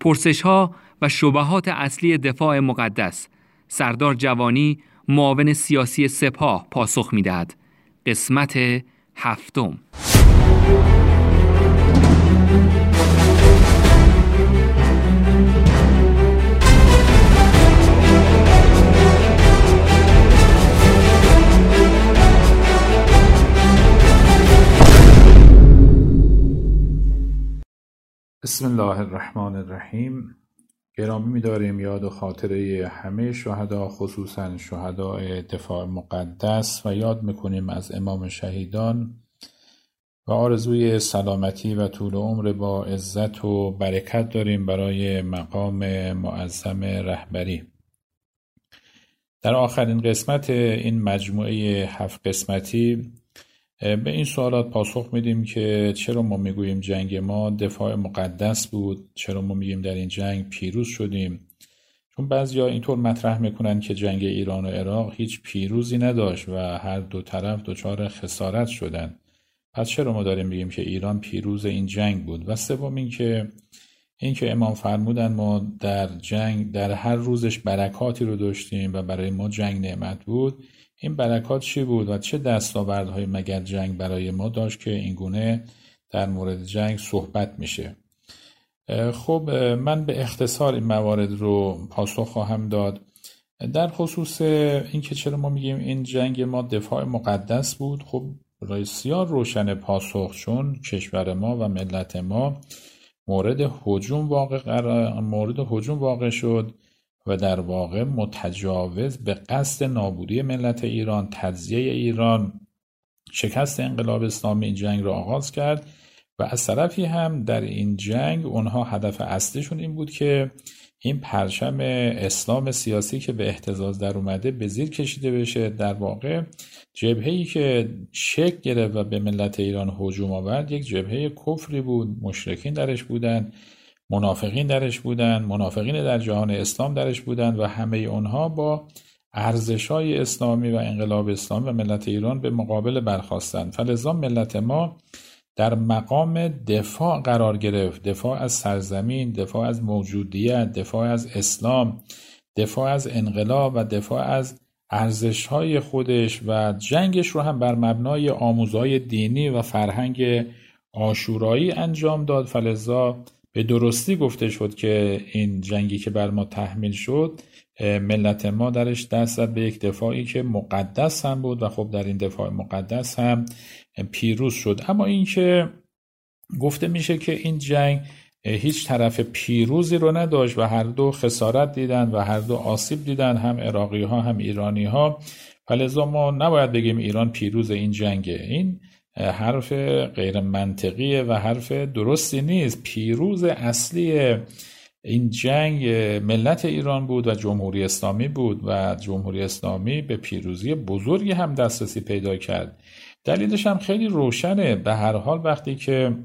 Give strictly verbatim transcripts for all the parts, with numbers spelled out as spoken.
پرسش‌ها و شبهات اصلی دفاع مقدس. سردار جوانی، معاون سیاسی سپاه، پاسخ می‌دهد. قسمت هفتم. بسم الله الرحمن الرحیم. گرامی می‌داریم یاد و خاطره همه شهدا، خصوصا شهدای دفاع مقدس، و یاد می‌کنیم از امام شهیدان و آرزوی سلامتی و طول عمر با عزت و برکت داریم برای مقام معظم رهبری. در آخرین قسمت این مجموعه هفت قسمتی به این سوالات پاسخ میدیم که چرا ما میگوییم جنگ ما دفاع مقدس بود، چرا ما میگیم در این جنگ پیروز شدیم. چون بعضیا اینطور مطرح میکنن که جنگ ایران و عراق هیچ پیروزی نداشت و هر دو طرف دچار خسارت شدن. پس چرا ما داریم میگیم که ایران پیروز این جنگ بود؟ و سوم این که این که امام فرمودن ما در جنگ در هر روزش برکاتی رو داشتیم و برای ما جنگ نعمت بود. این برکات چی بود و چه دستاوردهای مگر جنگ برای ما داشت که این گونه در مورد جنگ صحبت میشه؟ خب من به اختصار این موارد رو پاسخ خواهم داد. در خصوص این که چرا ما میگیم این جنگ ما دفاع مقدس بود، خب بسیار روشن پاسخ، چون کشور ما و ملت ما مورد هجوم واقع مورد هجوم واقع شد و در واقع متجاوز به قصد نابودی ملت ایران، تجزیه ایران، شکست انقلاب اسلامی این جنگ را آغاز کرد و از طرفی هم در این جنگ اونها هدف اصلیشون این بود که این پرچم اسلام سیاسی که به اهتزاز در اومده به زیر کشیده بشه. در واقع جبهه‌ای که شکل گرفت و به ملت ایران هجوم آورد یک جبهه کفری بود، مشرکین درش بودن، منافقین درش بودن، منافقین در جهان اسلام درش بودن و همه اونها با ارزش‌های اسلامی و انقلاب اسلامی و ملت ایران به مقابل برخاستند. فلذا ملت ما در مقام دفاع قرار گرفت، دفاع از سرزمین، دفاع از موجودیت، دفاع از اسلام، دفاع از انقلاب و دفاع از ارزش‌های خودش، و جنگش رو هم بر مبنای آموزهای دینی و فرهنگ عاشورایی انجام داد. فلذا به درستی گفته شد که این جنگی که بر ما تحمیل شد ملت ما درش دست زد به یک دفاعی که مقدس هم بود و خب در این دفاع مقدس هم پیروز شد. اما این که گفته میشه که این جنگ هیچ طرف پیروزی رو نداشت و هر دو خسارت دیدن و هر دو آسیب دیدن، هم عراقی ها هم ایرانی ها. فلذا ما نباید بگیم ایران پیروز این جنگه. این حرف غیر منطقیه و حرف درستی نیست. پیروز اصلی این جنگ ملت ایران بود و جمهوری اسلامی بود و جمهوری اسلامی به پیروزی بزرگی هم دسترسی پیدا کرد. دلیلش هم خیلی روشنه. به هر حال وقتی که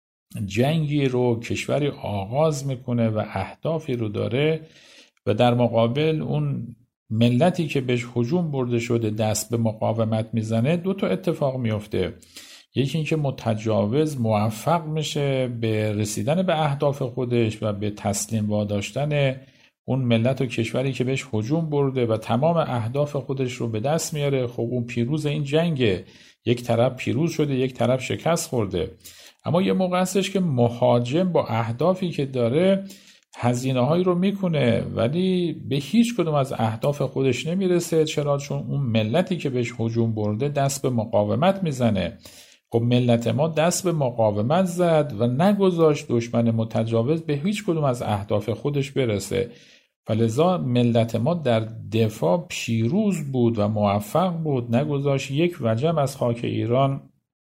جنگی رو کشوری آغاز میکنه و اهدافی رو داره و در مقابل اون ملتی که بهش هجوم برده شده دست به مقاومت میزنه، دو تا اتفاق میفته. یکی این که متجاوز موفق میشه به رسیدن به اهداف خودش و به تسلیم واداشتن اون ملت و کشوری که بهش هجوم برده و تمام اهداف خودش رو به دست میاره. خب اون پیروز این جنگه. یک طرف پیروز شده، یک طرف شکست خورده. اما یه موقع هستش که مهاجم با اهدافی که داره هزینه هایی رو میکنه ولی به هیچ کدوم از اهداف خودش نمیرسه. چرا؟ چون اون ملتی که بهش هجوم برده دست به مقاومت میزنه. خب ملت ما دست به مقاومت زد و نگذاشت دشمن متجاوز به هیچ کدوم از اهداف خودش برسه. فلذا ملت ما در دفاع پیروز بود و موفق بود، نگذاشت یک وجب از خاک ایران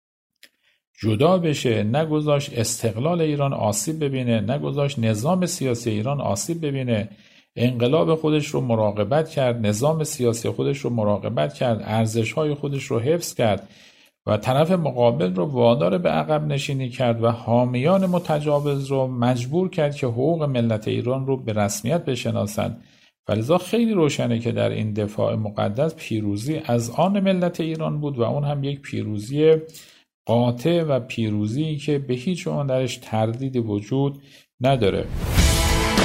جدا بشه، نگذاشت استقلال ایران آسیب ببینه، نگذاشت نظام سیاسی ایران آسیب ببینه. انقلاب خودش رو مراقبت کرد، نظام سیاسی خودش رو مراقبت کرد، ارزش‌های خودش رو حفظ کرد و طرف مقابل رو وادار به عقب نشینی کرد و حامیان متجاوز رو مجبور کرد که حقوق ملت ایران رو به رسمیت بشناسند. فلذا خیلی روشنه که در این دفاع مقدس پیروزی از آن ملت ایران بود و اون هم یک پیروزی قاطع و پیروزی که به هیچ عنوان درش تردید وجود نداره.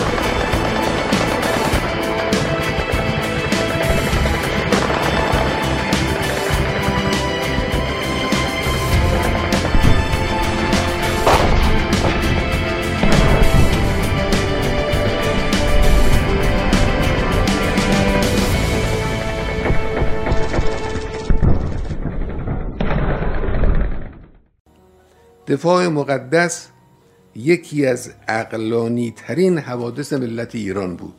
دفاع مقدس یکی از عقلانی ترین حوادث ملت ایران بود.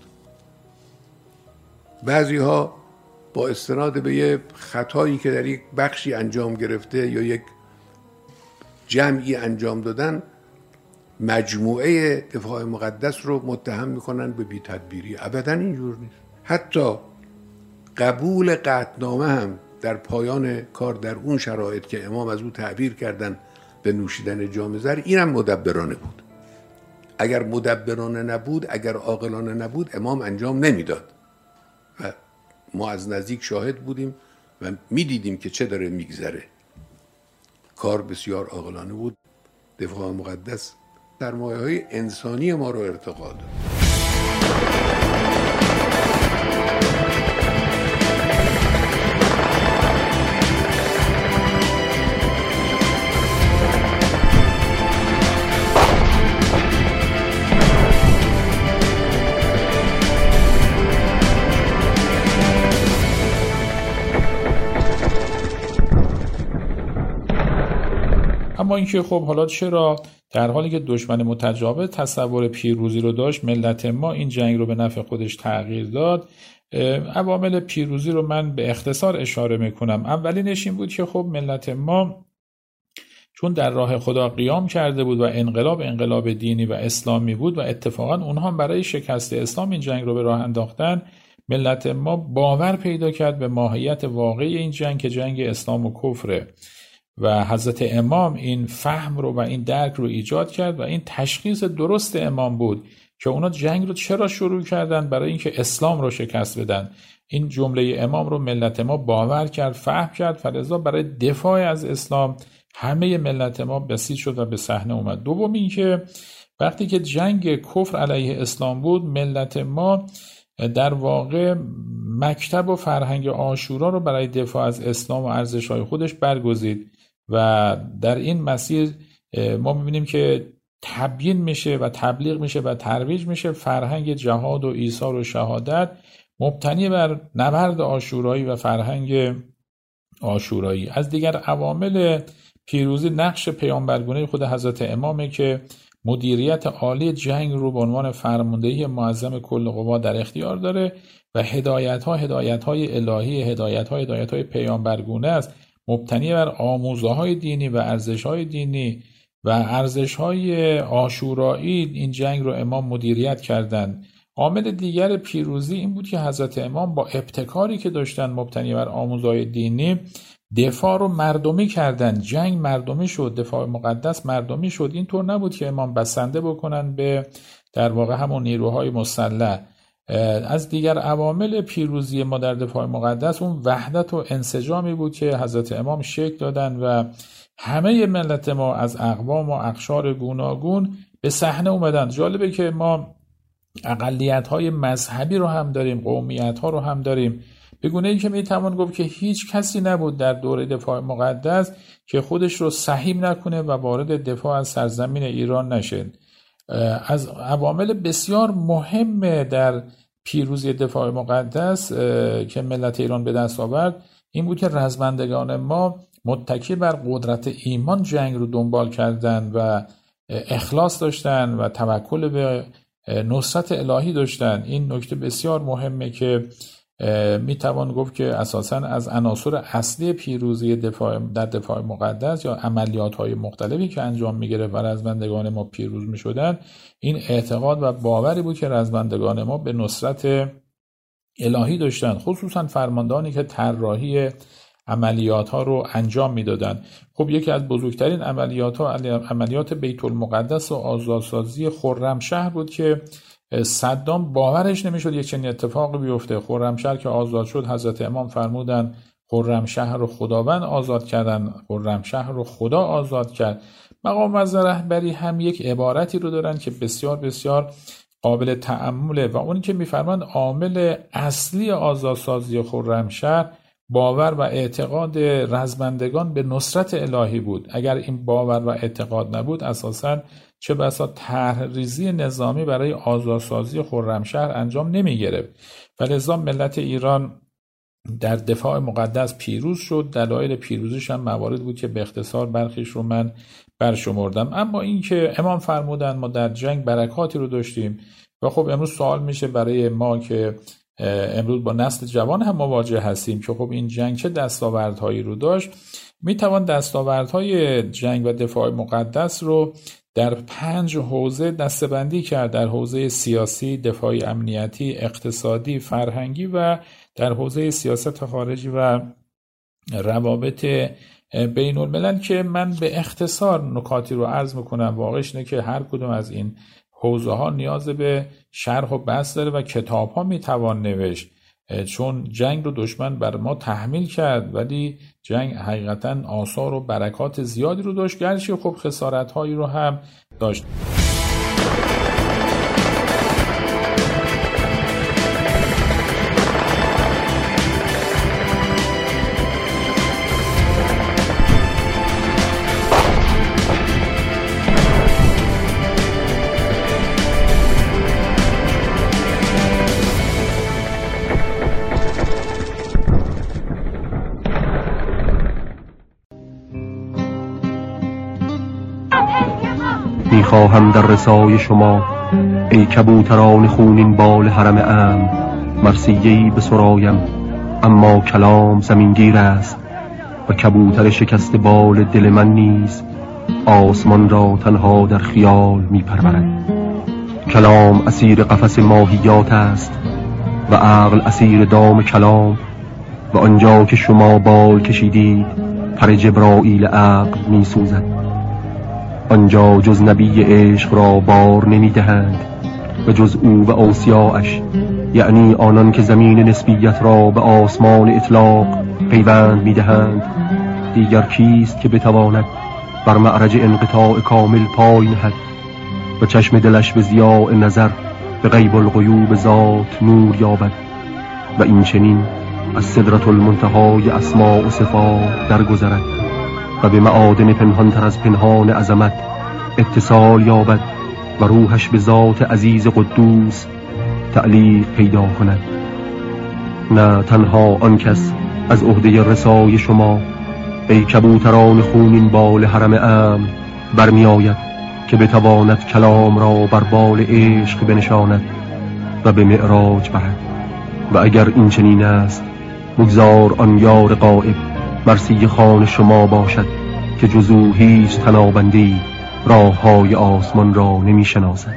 بعضی ها با استناد به یه خطایی که در یک بخشی انجام گرفته یا یک جمعی انجام دادن، مجموعه دفاع مقدس رو متهم میکنن به بی تدبیری. ابدا اینجور نیست. حتی قبول قطعنامه هم در پایان کار در اون شرایط که امام از او تعبیر کردن به نوشیدن جام زر، اینم مدبرانه بود. اگر مدبرانه نبود، اگر عاقلانه نبود، امام انجام نمیداد و ما از نزدیک شاهد بودیم و میدیدیم که چه داره میگذره. کار بسیار عاقلانه بود. دفاع مقدس سرمایه‌های انسانی ما رو ارتقا داد. اما اینکه خب حالا چرا در حالی که دشمن متجاوز تصور پیروزی رو داشت، ملت ما این جنگ رو به نفع خودش تغییر داد؟ عوامل پیروزی رو من به اختصار اشاره میکنم. اولینش این بود که خب ملت ما چون در راه خدا قیام کرده بود و انقلاب انقلاب دینی و اسلامی بود و اتفاقا اونها برای شکست اسلام این جنگ رو به راه انداختن، ملت ما باور پیدا کرد به ماهیت واقعی این جنگ که جنگ اسلام و کفره و حضرت امام این فهم رو و این درک رو ایجاد کرد و این تشخیص درست امام بود که اونا جنگ رو چرا شروع کردن؟ برای اینکه اسلام رو شکست بدن. این جمله امام رو ملت ما باور کرد، فهم کرد، فلذا برای دفاع از اسلام همه ملت ما بسیج شد و به صحنه اومد. دوم این که وقتی که جنگ کفر علیه اسلام بود، ملت ما در واقع مکتب و فرهنگ عاشورا رو برای دفاع از اسلام و ارزش‌های خودش برگزید و در این مسیر ما می‌بینیم که تبیین میشه و تبلیغ میشه و ترویج میشه فرهنگ جهاد و ایثار و شهادت مبتنی بر نبرد عاشورایی و فرهنگ عاشورایی. از دیگر عوامل پیروزی نقش پیامبرگونه خود حضرت امامه که مدیریت عالی جنگ رو به عنوان فرماندهی معظم کل قوا در اختیار داره و هدایت‌ها هدایت‌های الهی، هدایت‌ها هدایت‌های پیامبرگونه است، مبتنی بر آموزه‌های دینی و ارزش‌های دینی و ارزش‌های عاشورایی این جنگ رو امام مدیریت کردند. عامل دیگر پیروزی این بود که حضرت امام با ابتکاری که داشتن مبتنی بر آموزه‌های دینی دفاع رو مردمی کردن. جنگ مردمی شد، دفاع مقدس مردمی شد. اینطور نبود که امام بسنده بکنن به در واقع همون نیروهای مسلح. از دیگر عوامل پیروزی ما در دفاع مقدس اون وحدت و انسجامی بود که حضرت امام شکل دادن و همه ملت ما از اقوام و اقشار گوناگون به صحنه اومدن. جالبه که ما اقلیت‌های مذهبی رو هم داریم، قومیت‌ها رو هم داریم، به گونه‌ای که میتوان گفت که هیچ کسی نبود در دوره دفاع مقدس که خودش رو سهیم نکنه و وارد دفاع از سرزمین ایران نشه. از عوامل بسیار مهم در پیروزی دفاع مقدس که ملت ایران به دست آورد این بود که رزمندگان ما متکی بر قدرت ایمان جنگ رو دنبال کردند و اخلاص داشتن و توکل به نصرت الهی داشتن. این نکته بسیار مهمه که میتوان گفت که اساساً از عناصر اصلی پیروزی دفاع در دفاع مقدس یا عملیات‌های مختلفی که انجام می‌گرفت و رزمندگان ما پیروز می‌شدند، این اعتقاد و باوری بود که رزمندگان ما به نصرت الهی داشتن، خصوصاً فرماندهانی که طراحی عملیات‌ها رو انجام می‌دادند. خب یکی از بزرگترین عملیات‌ها عملیات بیت المقدس و آزادسازی خرمشهر بود که صدام باورش نمیشد یک چنین اتفاقی بیفته. خرمشهر که آزاد شد، حضرت امام فرمودن خرمشهر رو خداوند آزاد کردن، خرمشهر رو خدا آزاد کرد. مقام وزیر رهبری هم یک عبارتی رو دارن که بسیار بسیار قابل تأمله و اون که میفرمایند عامل اصلی آزادسازی خرمشهر باور و اعتقاد رزمندگان به نصرت الهی بود. اگر این باور و اعتقاد نبود اساساً چه بسا طرحریزی نظامی برای آزادسازی خرمشهر انجام نمی گرفت. فلذا ملت ایران در دفاع مقدس پیروز شد. دلایل پیروزیش هم موارد بود که به اختصار برخیش رو من برشمردم. اما این که امام فرمودن ما در جنگ برکاتی رو داشتیم و خب امروز سوال میشه برای ما که امروز با نسل جوان هم مواجه هستیم که خب این جنگ چه دستاوردهایی رو داشت. میتوان دستاوردهای جنگ و دفاع مقدس رو در پنج حوزه دسته‌بندی کرد: در حوزه سیاسی، دفاعی امنیتی، اقتصادی، فرهنگی و در حوزه سیاست خارجی و روابط بین الملل، که من به اختصار نکاتی رو عرض میکنم. واقعش اینه که هر کدوم از این حوزه ها نیاز به شرح و بحث داره و کتاب ها میتوان نوشت، چون جنگ رو دشمن بر ما تحمیل کرد ولی جنگ حقیقتا آثار و برکات زیادی رو داشت، گرچه خب خسارت هایی رو هم داشت. میخواهم در رسای شما ای کبوتران خونین بال حرم امن مرثیه‌ای بسرایم، اما کلام زمینگیر است و کبوتر شکست بال دل من نیز آسمان را تنها در خیال میپرورد. کلام اسیر قفس ماهیات است و عقل اسیر دام کلام، و آنجا که شما بال کشیدید پر جبرائیل عقل میسوزد. آنجا جز نبی عشق را بار نمی دهند و جز او و اوصیاءش، یعنی آنان که زمین نسبیت را به آسمان اطلاق پیوند می دهند، دیگر کیست که بتواند بر معرج انقطاع کامل پای نهد و چشم دلش به ضیاء نظر به غیب الغیوب ذات نور یابد و این چنین از سدرة المنتهای اسماء و صفات درگذرد و به معادن پنهانتر از پنهان عظمت اتصال یابد و روحش به ذات عزیز قدوس تعلیق پیدا کند. نه تنها آن کس از عهده رسای شما ای کبوتران خونین بال حرم امن برمی آید که بتواند کلام را بر بال عشق بنشاند و به معراج برد. و اگر این چنین است، بگذار آن یار غائب مرثیه خوان شما باشد که جزو هیچ تنابندی راه های آسمان را نمی شناسد.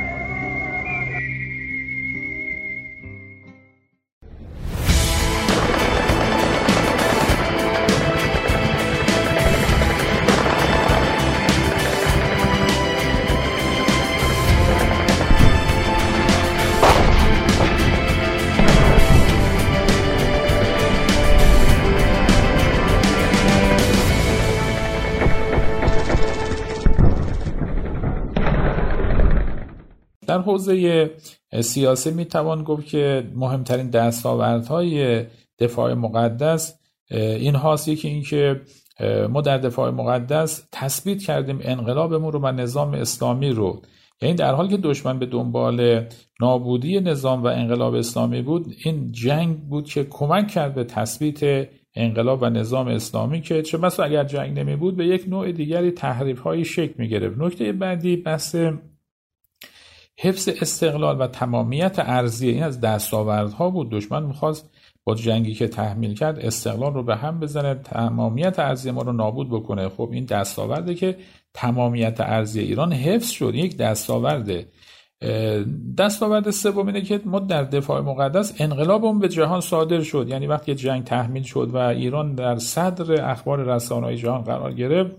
در حوزه سیاسی میتوان گفت که مهمترین دستاوردهای دفاع مقدس این هاست. یکی این که ما در دفاع مقدس تثبیت کردیم انقلابمون رو و نظام اسلامی رو، یعنی در حالی که دشمن به دنبال نابودی نظام و انقلاب اسلامی بود، این جنگ بود که کمک کرد به تثبیت انقلاب و نظام اسلامی، که چه بسا اگر جنگ نمی بود به یک نوع دیگری تحریف های شکل می گرفت. نکته بعدی بحث حفظ استقلال و تمامیت ارضی، این از دستاوردها بود. دشمن میخواست با جنگی که تحمیل کرد استقلال رو به هم بزنه، تمامیت ارضی ما رو نابود بکنه. خب این دستاورده که تمامیت ارضی ایران حفظ شد، یک دستاورده. دستاورد سوم اینه که ما در دفاع مقدس انقلابمون به جهان صادر شد، یعنی وقتی جنگ تحمیل شد و ایران در صدر اخبار رسانه‌های جهان قرار گرفت،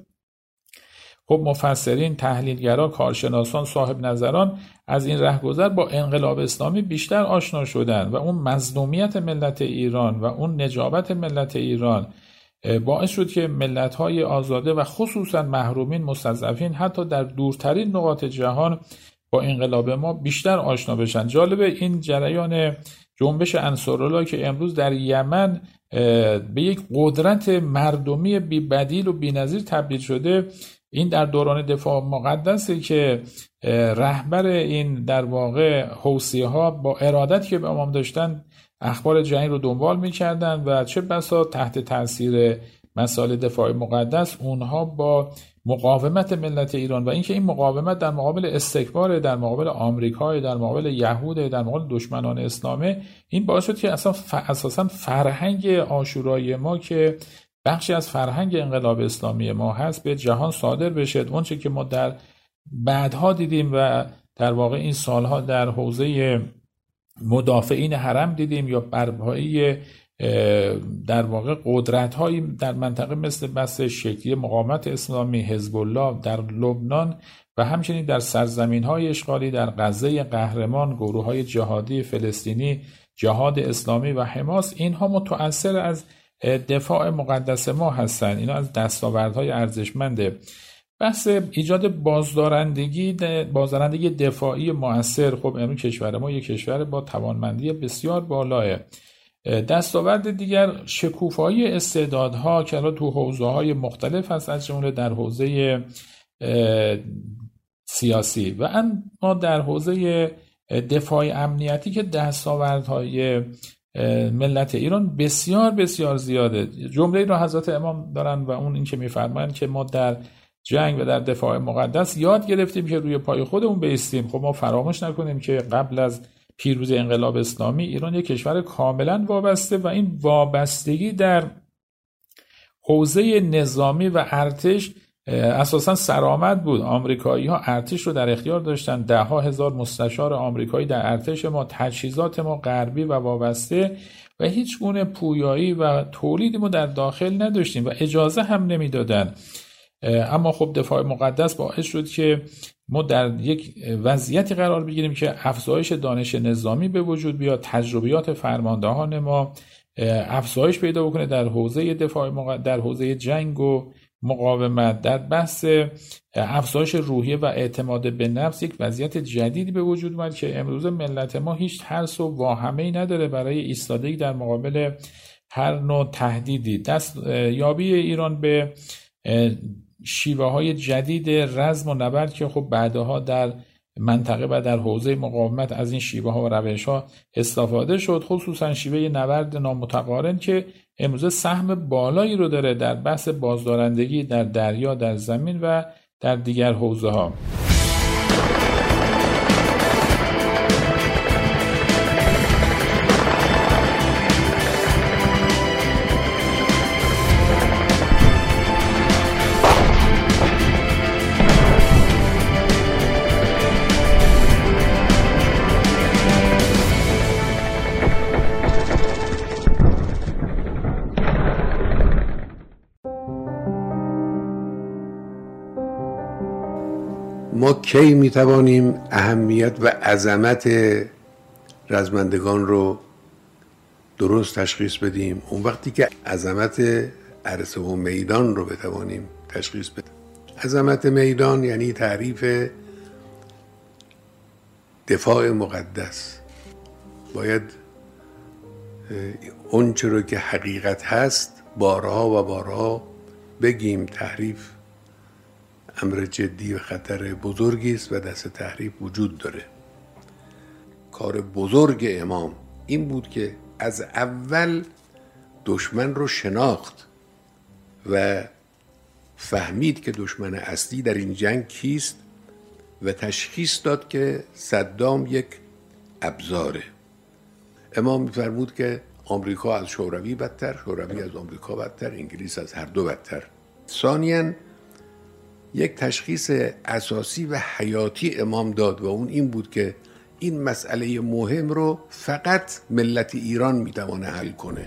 خب مفسرین، تحلیلگران، کارشناسان، صاحب نظران از این رهگذر با انقلاب اسلامی بیشتر آشنا شدن و اون مظلومیت ملت ایران و اون نجابت ملت ایران باعث شد که ملت‌های آزاده و خصوصا محرومین، مستضعفین حتی در دورترین نقاط جهان با انقلاب ما بیشتر آشنا بشن. جالبه این جریان جنبش انصارالله که امروز در یمن به یک قدرت مردمی بی بدیل و بی‌نظیر تبدیل شده، این در دوران دفاع مقدسه که رهبر این در واقع حوثی‌ها با ارادتی که به امام داشتن اخبار جنگ رو دنبال میکردن و چه بسا تحت تاثیر مسائل دفاع مقدس اونها با مقاومت ملت ایران و اینکه این مقاومت در مقابل استکبار، در مقابل آمریکا، در مقابل یهود، در مقابل دشمنان اسلامه، این باعث شد که اصلا ف... اساسا فرهنگ عاشورای ما که بخشی از فرهنگ انقلاب اسلامی ما هست به جهان صادر بشه. اونچه که ما در بعدها دیدیم و در واقع این سالها در حوزه مدافعین حرم دیدیم یا برپایی در واقع قدرت‌هایی در منطقه مثل بس شکلی مقاومت اسلامی، حزب الله در لبنان و همچنین در سرزمین‌های اشغالی در غزه قهرمان، گروه‌های جهادی فلسطینی، جهاد اسلامی و حماس، اینها متأثر از دفاع مقدس ما هستند. اینا از دستاوردهای ارزشمنده. بحث ایجاد بازدارندگی بازدارندگی دفاعی مؤثر، خب امروز کشور ما یک کشور با توانمندی بسیار بالاه. دستاورد دیگر شکوفایی استعدادها که الان تو حوزه‌های مختلف هست، از جمله در حوزه سیاسی و اما در حوزه دفاع امنیتی که دستاوردهای ملت ایران بسیار بسیار زیاده. جمله را حضرت امام دارن و اون این که میفرمایند که ما در جنگ و در دفاع مقدس یاد گرفتیم که روی پای خودمون بایستیم. خب ما فراموش نکنیم که قبل از پیروزی انقلاب اسلامی ایران یک کشور کاملا وابسته و این وابستگی در حوزه نظامی و ارتش اساسا سرآمد بود. آمریکایی ها ارتش رو در اختیار داشتن، ده ها هزار مستشار آمریکایی در ارتش ما، تجهیزات ما غربی و وابسته و هیچ گونه پویایی و تولیدی ما در داخل نداشتیم و اجازه هم نمیدادن. اما خب دفاع مقدس باعث شد که ما در یک وضعیتی قرار بگیریم که افزایش دانش نظامی به وجود بیاد، تجربیات فرماندهان ما افزایش پیدا بکنه در حوزه دفاع مقدس، در حوزه جنگ و مقاومت، در بحث افزایش روحیه و اعتماد به نفس یک وضعیت جدیدی به وجود اومد که امروز ملت ما هیچ ترس و واهمه‌ای نداره برای ایستادگی در مقابل هر نوع تهدیدی. دست یابی ایران به شیوه های جدید رزم و نبرد که خب بعدها در منطقه و در حوزه مقاومت از این شیوه ها و روش ها استفاده شد، خصوصا شیوه نبرد نامتقارن که امروز سهم بالایی رو داره در بحث بازدارندگی در دریا، در زمین و در دیگر حوزه ها. ما کی میتوانیم اهمیت و عظمت رزمندگان رو درست تشخیص بدیم؟ اون وقتی که عظمت عرصه و میدان رو بتوانیم تشخیص بدیم. عظمت میدان یعنی تعریف دفاع مقدس. باید اون چه رو که حقیقت هست بارها و بارها بگیم. تحریف امر جدی و خطر بزرگی است و دست تحریف وجود داره. کار بزرگ امام این بود که از اول دشمن رو شناخت و فهمید که دشمن اصلی در این جنگ کیست و تشخیص داد که صدام یک ابزاره. امام می‌فرمود که آمریکا از شوروی بدتر، شوروی از آمریکا بدتر، انگلیس از هر دو بدتر. ثانیاً یک تشخیص اساسی و حیاتی امام داد و اون این بود که این مسئله مهم رو فقط ملت ایران میتونه حل کنه.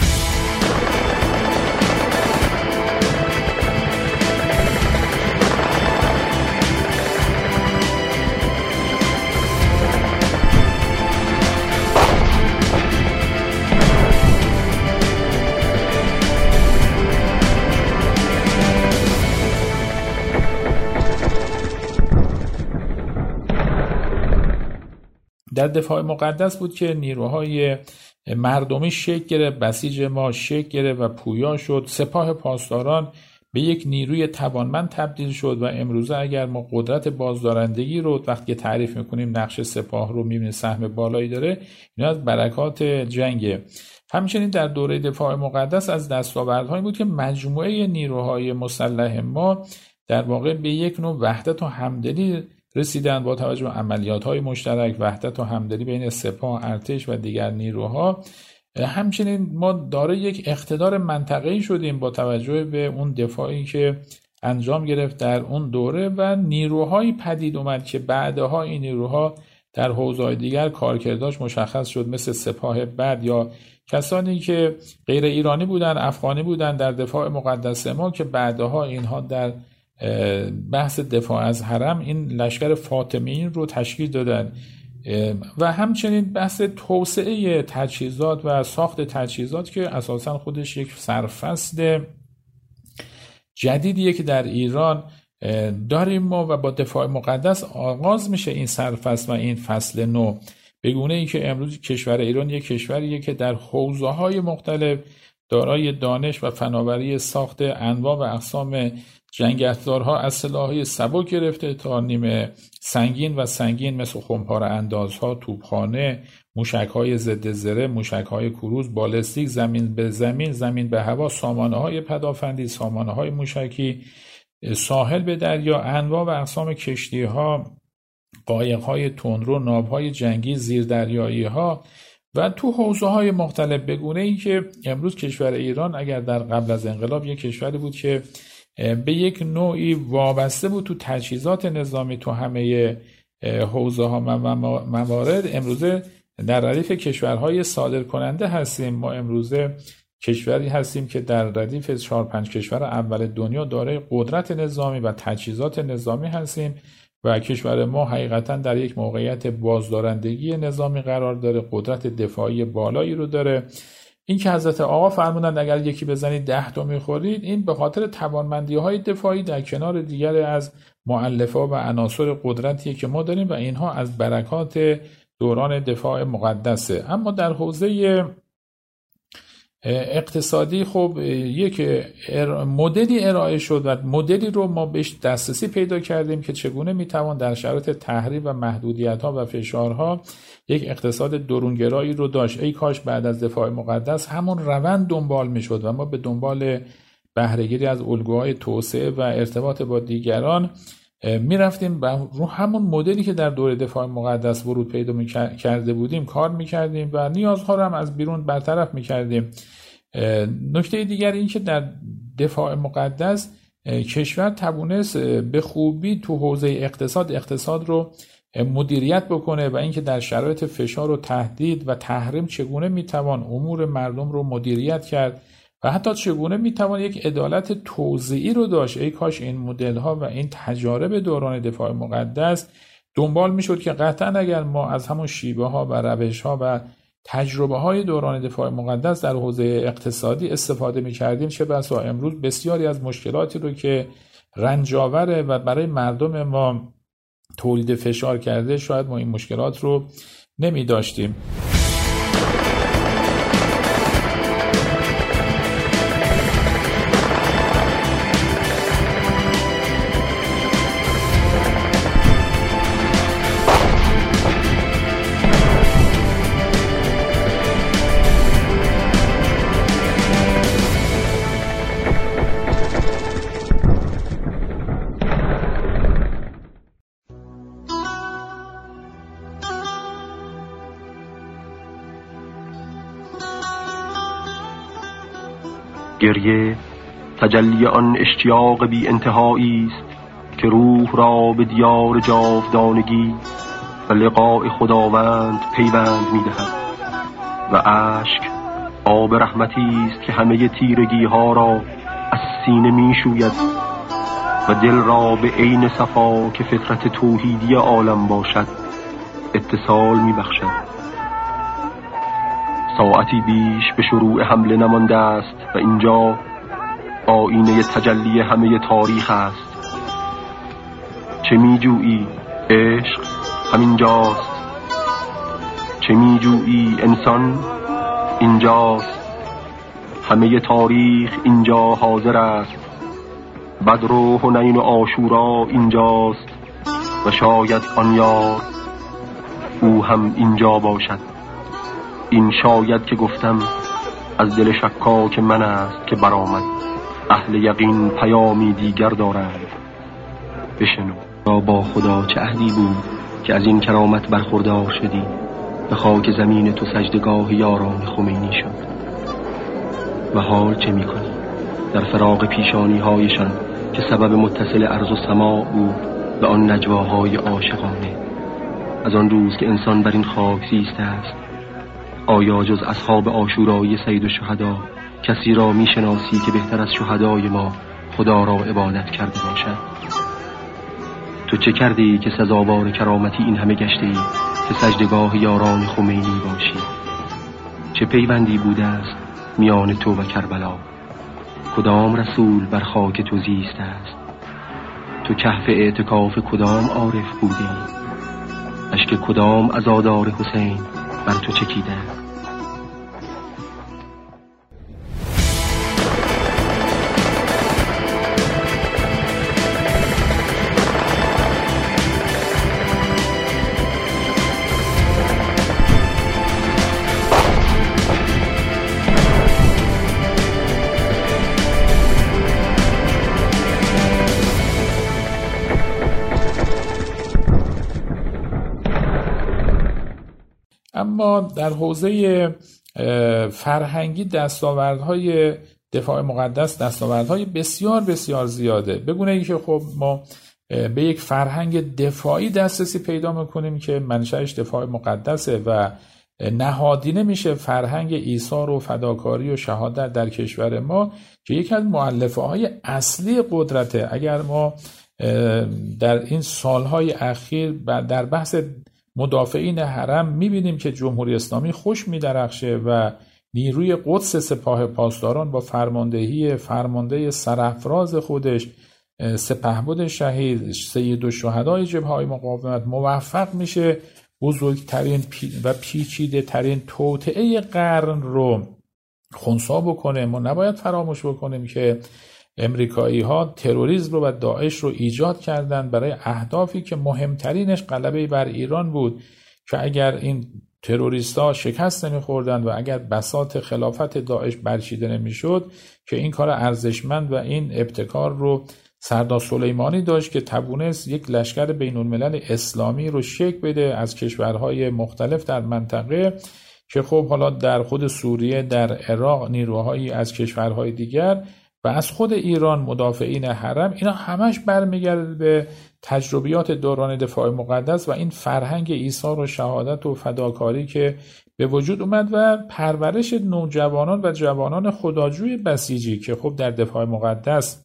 در دفاع مقدس بود که نیروهای مردمی شکل گرفت، بسیج ما شکل گرفت و پویا شد. سپاه پاسداران به یک نیروی توانمند تبدیل شد و امروزه اگر ما قدرت بازدارندگی رو وقتی تعریف میکنیم نقش سپاه رو میبینیم سهم بالایی داره، اینا از برکات جنگه. همچنین در دوره دفاع مقدس از دستاوردهایی بود که مجموعه نیروهای مسلح ما در واقع به یک نوع وحدت و همدلی رسیدن با توجه به عملیات‌های مشترک، وحدت و همدلی بین سپاه، ارتش و دیگر نیروها. همچنین ما داره یک اقتدار منطقه‌ای شدیم با توجه به اون دفاعی که انجام گرفت در اون دوره و نیروهایی پدید اومد که بعدها این نیروها در حوزه‌های دیگر کارکرداش مشخص شد، مثل سپاه بد یا کسانی که غیر ایرانی بودن، افغانی بودن در دفاع مقدس ما که بعدها اینها در بحث دفاع از حرم این لشکر فاطمیین رو تشکیل دادن. و همچنین بحث توسعه تجهیزات و ساخت تجهیزات که اساساً خودش یک سرفصل جدیدیه که در ایران داریم ما و با دفاع مقدس آغاز میشه این سرفصل و این فصل نو، به گونه ای که امروز کشور ایران یک کشوریه که در حوزه‌های مختلف دارای دانش و فناوری ساخت انواع و اقسام جنگ افزارها از سلاح‌های سبک گرفته تا نیمه سنگین و سنگین مثل خمپاره اندازها، توپخانه، موشک‌های ضد زره، موشک‌های کروز، بالستیک، زمین به زمین، زمین به هوا، سامانه‌های پدافندی، سامانه‌های موشکی، ساحل به دریا، انواع و اقسام کشتی‌ها، قایق‌های تندرو، ناوهای جنگی، زیردریایی‌ها و تو حوزه‌های مختلف، به گونه‌ای که امروز کشور ایران اگر در قبل از انقلاب یک کشوری بود که به یک نوعی وابسته بود تو تجهیزات نظامی تو همه حوزه‌ها و موارد، امروزه در ردیف کشورهای صادر کننده هستیم. ما امروزه کشوری هستیم که در ردیف چهار پنج کشور اول دنیا دارای قدرت نظامی و تجهیزات نظامی هستیم و کشور ما حقیقتا در یک موقعیت بازدارندگی نظامی قرار داره، قدرت دفاعی بالایی رو داره. این که حضرت آقا فرمودند اگر یکی بزنید ده تا میخورید، این به خاطر توانمندی‌های دفاعی در کنار دیگر از مؤلفه و عناصر قدرتیه که ما داریم و اینها از برکات دوران دفاع مقدسه. اما در حوزه اقتصادی خب یک مدلی ارائه شد و مدلی رو ما بهش دسترسی پیدا کردیم که چگونه میتوان در شرایط تحریم و محدودیت‌ها و فشارها یک اقتصاد درونگرایی رو داشت. ای کاش بعد از دفاع مقدس همون روند دنبال میشد و ما به دنبال بهره‌گیری از الگوهای توسعه و ارتباط با دیگران میرفتیم و رو همون مدلی که در دوره دفاع مقدس ورود پیدا کرده بودیم کار میکردیم و نیازها رو هم از بیرون برطرف میکردیم. نکته دیگر این که در دفاع مقدس کشور توانست به خوبی تو حوزه اقتصاد اقتصاد رو مدیریت بکنه و اینکه در شرایط فشار و تهدید و تحریم چگونه میتوان امور مردم رو مدیریت کرد و حتی چگونه میتوان یک عدالت توزیعی رو داشت. ای کاش این مدل ها و این تجارب دوران دفاع مقدس دنبال میشد که قطعا اگر ما از همون شیوه ها و روش ها و تجربه های دوران دفاع مقدس در حوزه اقتصادی استفاده میکردیم، چه بسا امروز بسیاری از مشکلاتی رو که رنجاوره و برای مردم ما تولید فشار کرده شاید ما این مشکلات رو نمی داشتیم. گریه تجلی آن اشتیاق بی انتهایی است که روح را به دیار جاودانگی و لقاء خداوند پیوند می‌دهد و اشک آب رحمتی است که همه تیرگی ها را از سینه می‌شوید و دل را به عین صفا که فطرت توحیدی عالم باشد اتصال می‌بخشد. ساعتی بیش به شروع حمله نمانده است و اینجا آینه تجلی همه تاریخ است. چه میجویی؟ عشق همینجاست. چه میجویی؟ انسان اینجاست. همه تاریخ اینجا حاضر است بدر و حنین و عاشورا اینجاست و شاید آن یار او هم اینجا باشد. این شاید که گفتم از دل شکاک من است که برآمد. اهل یقین پیامی دیگر دارند بشنو. را با خدا چه عهدی بود که از این کرامت برخوردار شدی؟ به خاک زمین تو سجدگاه یاران خمینی شد. و حال چه میکنی؟ در فراق پیشانی هایشان که سبب متصل ارض و سماع بود و آن نجواهای عاشقانه. از آن روز که انسان بر این خاک زیسته است، آیا جز اصحاب عاشورایی سید الشهدا کسی را میشناسی که بهتر از شهدای ما خدا را عبادت کرده باشد؟ تو چه کردی که سزاوار کرامتی این همه گشتی که سجدگاه یاران خمینی باشی؟ چه پیوندی بوده است میان تو و کربلا؟ کدام رسول بر خاک تو زیسته است؟ تو کهف اعتکاف کدام عارف بودی؟ اشک کدام عزادار حسین بر تو چکیده؟ اما در حوزه فرهنگی دستاوردهای دفاع مقدس دستاوردهای بسیار بسیار زیاده. بگونه ای که خب ما به یک فرهنگ دفاعی دسترسی پیدا میکنیم که منشأش دفاع مقدسه و نهادینه میشه فرهنگ ایثار و فداکاری و شهادت در کشور ما که یکی از مؤلفه های اصلی قدرته. اگر ما در این سالهای اخیر در بحث مدافعین حرم میبینیم که جمهوری اسلامی خوش میدرخشه و نیروی قدس سپاه پاسداران با فرماندهی فرمانده سرافراز خودش سپهبد شهید سید الشهدای جبهه‌های مقاومت موفق میشه بزرگترین و پیچیده ترین توطئه قرن رو خنثی بکنه. ما نباید فراموش بکنیم که امریکایی ها تروریسم رو و داعش رو ایجاد کردن برای اهدافی که مهمترینش غلبه بر ایران بود که اگر این تروریست ها شکست نمیخوردن و اگر بساط خلافت داعش برچیده نمیشد که این کار ارزشمند و این ابتکار رو سردار سلیمانی داشت که توانست یک لشکر بین الملل اسلامی رو شکل بده از کشورهای مختلف در منطقه که خب حالا در خود سوریه در عراق نیروهایی از کشورهای دیگر و از خود ایران مدافعین حرم، اینا همش برمیگرده به تجربیات دوران دفاع مقدس و این فرهنگ ایثار و شهادت و فداکاری که به وجود اومد و پرورش نوجوانان و جوانان خداجوی بسیجی که خب در دفاع مقدس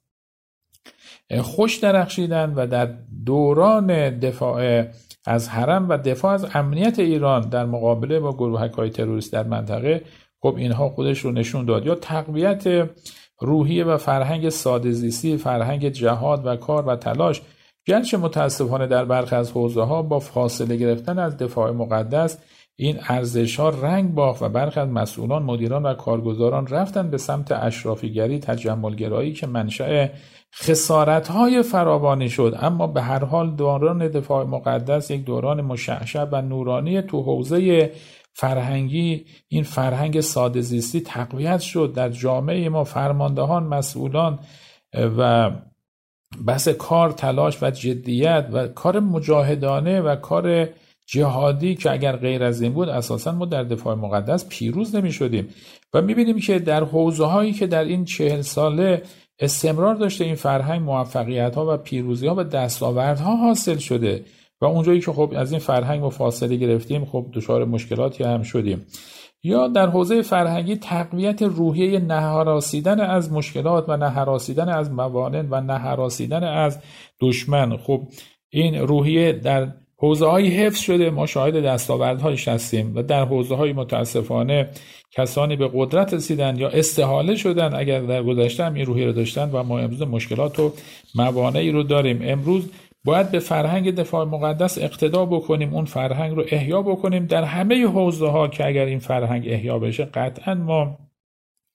خوش درخشیدن و در دوران دفاع از حرم و دفاع از امنیت ایران در مقابله با گروهک‌های تروریست در منطقه خب اینها خودش رو نشون داد. یا تقویت روحیه و فرهنگ ساده‌زیستی، فرهنگ جهاد و کار و تلاش، گرچه متاسفانه در برخی از حوزه‌ها با فاصله گرفتن از دفاع مقدس این ارزش‌ها رنگ باخت و برخی از مسئولان، مدیران و کارگزاران رفتن به سمت اشرافیگری، تجملگرایی که منشأ خسارت‌های فراوانی شد. اما به هر حال دوران دفاع مقدس یک دوران مشعشع و نورانی تو حوزه فرهنگی، این فرهنگ ساده زیستی تقویت شد در جامعه ما. فرماندهان، مسئولان و بحث کار، تلاش و جدیت و کار مجاهدانه و کار جهادی که اگر غیر از این بود اساساً ما در دفاع مقدس پیروز نمی شدیم. و می بینیم که در حوزه هایی که در این چهل ساله استمرار داشته این فرهنگ، موفقیت ها و پیروزی ها و دستاوردها حاصل شده و اونجایی که خب از این فرهنگ ما فاصله گرفتیم خب دچار مشکلاتی هم شدیم. یا در حوزه فرهنگی تقویت روحیه نهراسیدن از مشکلات و نهراسیدن از موانع و نهراسیدن از دشمن. خب این روحیه در حوزه های حفظ شده، ما شاهد دستاوردهایش هستیم و در حوزه های متاسفانه کسانی به قدرت رسیدن یا استحاله شدن اگر در گذشته هم این روحیه رو داشتن و ما امروز مشکلات و موانعی رو داریم. امروز باید به فرهنگ دفاع مقدس اقتدا بکنیم، اون فرهنگ رو احیا بکنیم در همه حوزه ها که اگر این فرهنگ احیا بشه قطعا ما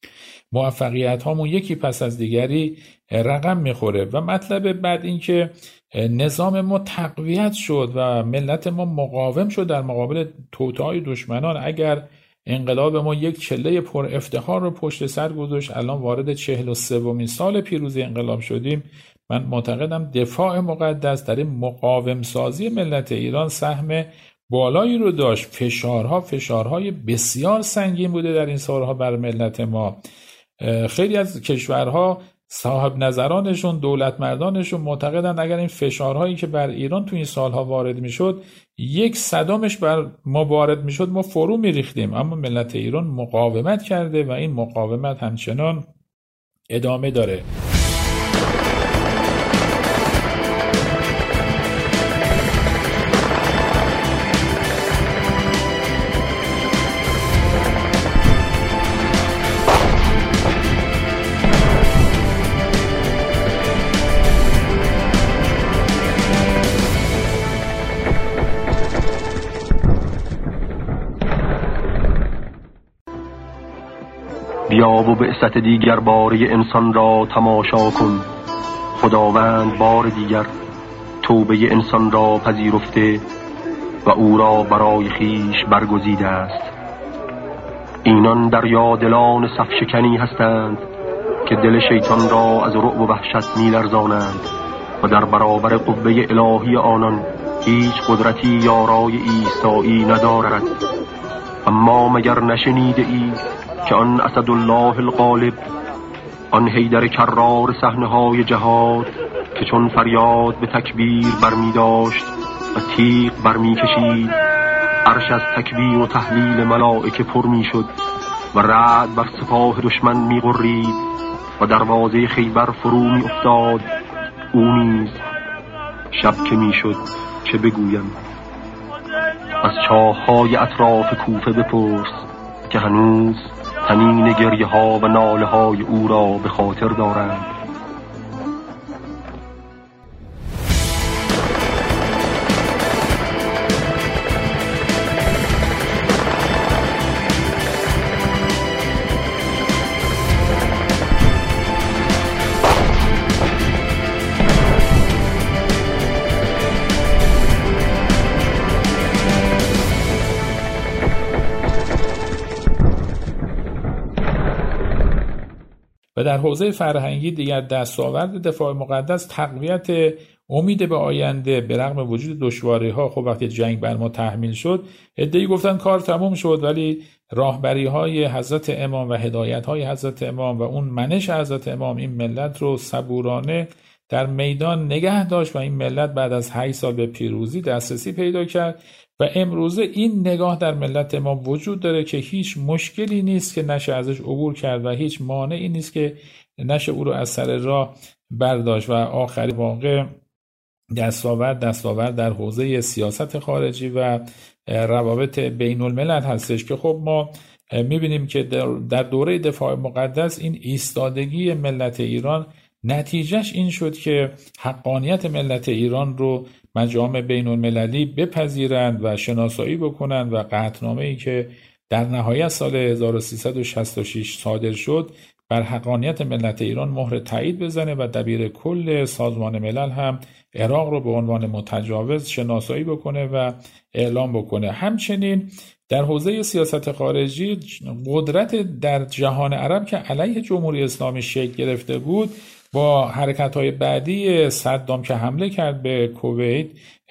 موفقیت هامون یکی پس از دیگری رقم میخوره. و مطلب بعد این که نظام ما تقویت شد و ملت ما مقاوم شد در مقابل توطئه‌های دشمنان. اگر انقلاب ما یک چله پر افتخار رو پشت سر گذاشت، الان وارد چهل و سومین سال پیروزی انقلاب شدیم، من معتقدم دفاع مقدس در این مقاوم سازی ملت ایران سهم بالایی رو داشت. فشارها فشارهای بسیار سنگین بوده در این سالها بر ملت ما. خیلی از کشورها صاحب نظرانشون، دولت مردانشون معتقدن اگر این فشارهایی که بر ایران تو این سالها وارد میشد یک صدامش بر ما وارد میشد ما فرو میریختیم، اما ملت ایران مقاومت کرده و این مقاومت همچنان ادامه داره. بیا و بعثت دیگر باره انسان را تماشا کن. خداوند بار دیگر توبه انسان را پذیرفته و او را برای خیش برگزیده است. اینان دریادلان صفشکنی هستند که دل شیطان را از رعب و وحشت می‌لرزانند و در برابر قوه الهی آنان هیچ قدرتی یارای ایستایی ندارد. اما مگر نشنیده اید که آن اسدالله الغالب، آن حیدر کرار صحنه‌های جهاد که چون فریاد به تکبیر برمی داشت و تیغ برمی کشید، عرش از تکبیر و تهلیل ملائکه پر می شد و رعد بر سپاه دشمن می غرید و دروازه خیبر فرو می افتاد. او نیز شب که می شد چه بگویم، از چاه‌های اطراف کوفه بپرس که هنوز تنین گریه ها و ناله های او را به خاطر دارند. و در حوزه فرهنگی دیگر دستاورد دفاع مقدس تقویت امید به آینده به رغم وجود دشواری‌ها. خب وقتی جنگ بر ما تحمیل شد عده‌ای گفتن کار تموم شد، ولی راهبری‌های حضرت امام و هدایت‌های حضرت امام و اون منش حضرت امام این ملت رو صبورانه در میدان نگه داشت و این ملت بعد از هشت سال به پیروزی دسترسی پیدا کرد و امروزه این نگاه در ملت ما وجود داره که هیچ مشکلی نیست که نشه ازش عبور کرد و هیچ مانعی نیست که نشه او رو از سر راه برداشت. و آخری واقع دستاورد دستاورد در حوزه سیاست خارجی و روابط بین الملل هستش که خب ما میبینیم که در دوره دفاع مقدس این ایستادگی ملت ایران نتیجهش این شد که حقانیت ملت ایران رو مجامع بین المللی بپذیرند و شناسایی بکنند و قطعنامه‌ای که در نهایت سال هزار و سیصد و شصت و شش صادر شد بر حقانیت ملت ایران مهر تایید بزنه و دبیر کل سازمان ملل هم عراق رو به عنوان متجاوز شناسایی بکنه و اعلام بکنه. همچنین در حوزه سیاست خارجی قدرت در جهان عرب که علیه جمهوری اسلامی شکل گرفته بود با حرکت‌های بعدی صدام که حمله کرد به کویت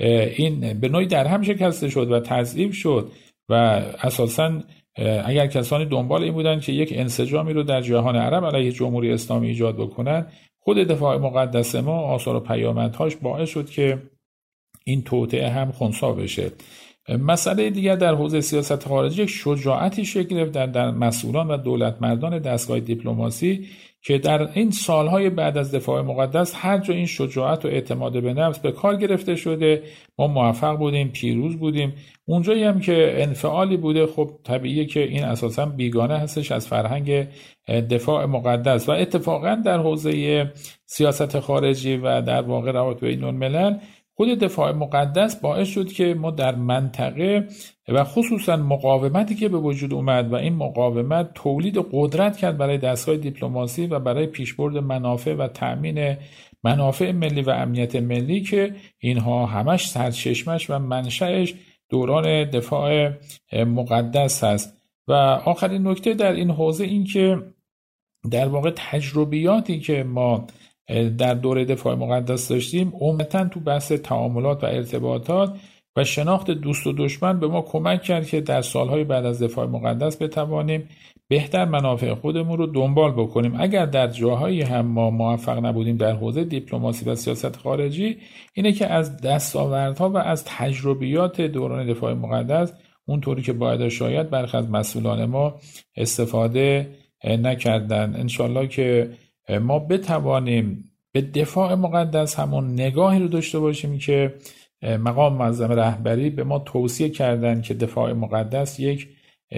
این به نوعی در هم شکسته شد و تضعیف شد و اساساً اگر کسانی دنبال این بودن که یک انسجامی رو در جهان عرب علیه جمهوری اسلامی ایجاد بکنن، خود دفاع مقدس ما آثار و پیامدهاش باعث شد که این توطئه هم خنثی بشه. مسئله دیگر در حوزه سیاست خارجی یک شجاعتی شکل گرفت در, در مسئولان و دولت مردان دستگاه دیپلماسی که در این سالهای بعد از دفاع مقدس هر جا این شجاعت و اعتماد به نفس به کار گرفته شده ما موفق بودیم، پیروز بودیم. اونجایی هم که انفعالی بوده خب طبیعیه که این اساساً بیگانه هستش از فرهنگ دفاع مقدس. و اتفاقاً در حوزه سیاست خارجی و در واقع روابط بین الملل خود دفاع مقدس باعث شد که ما در منطقه و خصوصا مقاومتی که به وجود اومد و این مقاومت تولید قدرت کرد برای دستگاه دیپلماسی و برای پیشبرد منافع و تأمین منافع ملی و امنیت ملی که اینها همش سرچشمش و منشأش دوران دفاع مقدس هست. و آخرین نکته در این حوزه این که در واقع تجربیاتی که ما در دوره دفاع مقدس داشتیم عمدتاً تو بحث تعاملات و ارتباطات و شناخت دوست و دشمن به ما کمک کرد که در سالهای بعد از دفاع مقدس بتوانیم بهتر منافع خودمون رو دنبال بکنیم. اگر در جاهایی هم ما موفق نبودیم در حوزه دیپلماسی و سیاست خارجی، اینه که از دستاوردها و از تجربیات دوران دفاع مقدس اونطوری که باید شاید برخی از مسئولان ما استفاده نکردن. انشالله که ما بتوانیم به دفاع مقدس همون نگاهی رو داشته باشیم که مقام معظم رهبری به ما توصیه کردن که دفاع مقدس یک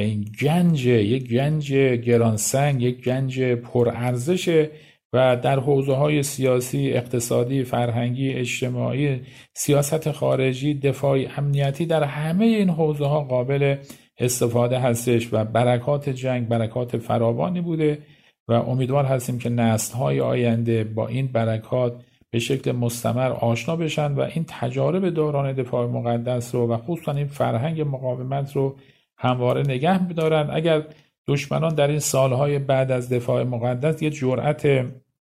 گنج یک گنج گرانسنگ، یک گنج پرارزشه و در حوزه‌های سیاسی، اقتصادی، فرهنگی، اجتماعی، سیاست خارجی، دفاعی، امنیتی، در همه این حوزه‌ها قابل استفاده هستش و برکات جنگ برکات فراوانی بوده و امیدوار هستیم که نسل‌های آینده با این برکات به شکل مستمر آشنا بشن و این تجارب دوران دفاع مقدس رو و خصوصا این فرهنگ مقاومت رو همواره نگه بدارن. اگر دشمنان در این سالهای بعد از دفاع مقدس یه جرأت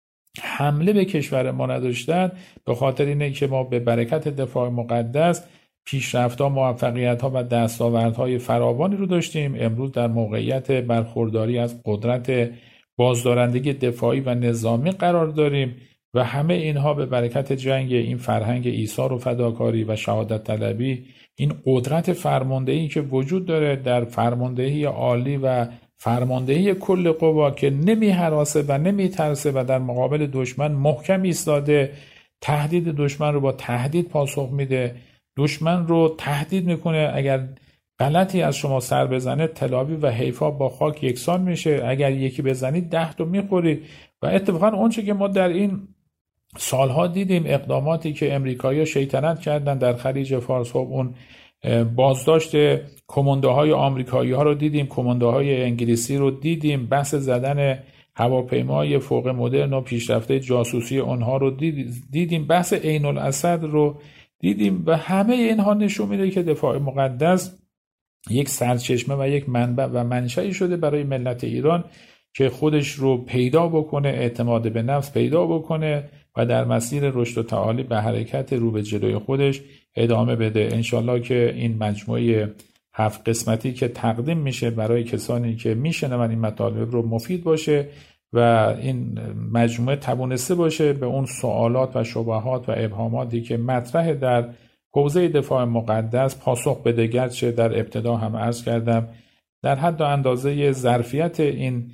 حمله به کشور ما نداشتن، به خاطر اینه که ما به برکت دفاع مقدس پیشرفت‌ها، موفقیت‌ها و دستاوردهای فراوانی رو داشتیم. امروز در موقعیت برخورداری از قدرت بازدارندگی دفاعی و نظامی قرار داریم و همه اینها به برکت جنگ، این فرهنگ ایثار و فداکاری و شهادت طلبی، این قدرت فرماندهی که وجود داره در فرماندهی عالی و فرماندهی کل قوا که نمی هراسه و نمی ترسه و در مقابل دشمن محکم ایستاده، تهدید دشمن رو با تهدید پاسخ میده، دشمن رو تهدید میکنه اگر غلطی از شما سر بزنه تل‌آویو و حیفا با خاک یکسان میشه، اگر یکی بزنید ده تا میخورید. و اتفاقا اونچه که ما در این سالها دیدیم، اقداماتی که امریکایی‌ها شیطنت کردن در خلیج فارس، خب اون بازداشت کماندوهای آمریکایی‌ها رو دیدیم، کماندوهای انگلیسی رو دیدیم، بحث زدن هواپیمای فوق مدرن و پیشرفته جاسوسی اونها رو دیدیم، بحث عین الاسد رو دیدیم و همه اینها نشون میده که دفاع مقدس یک سرچشمه و یک منبع و منشأی شده برای ملت ایران که خودش رو پیدا بکنه، اعتماد به نفس پیدا بکنه و در مسیر رشد و تعالی به حرکت رو به جلوی خودش ادامه بده. انشالله که این مجموعه هفت قسمتی که تقدیم میشه برای کسانی که میشنون این مطالب رو مفید باشه و این مجموعه توانسته باشه به اون سوالات و شبهات و ابهاماتی که مطرح در حوزه دفاع مقدس پاسخ بده. گرچه در ابتدا هم عرض کردم در حد و اندازه ظرفیت این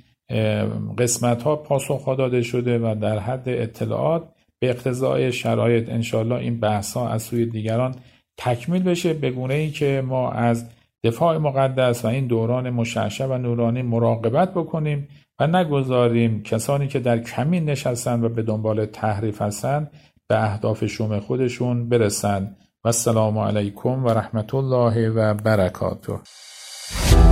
قسمت ها پاسخ داده شده و در حد اطلاعات به اقتضای شرایط انشالله این بحث ها از سوی دیگران تکمیل بشه، به گونه ای که ما از دفاع مقدس و این دوران مشعشع و نورانی مراقبت بکنیم و نگذاریم کسانی که در کمین نشستن و به دنبال تحریف هستن به اهداف شوم خودشون برسن. و السلام علیکم و رحمت الله و برکاته.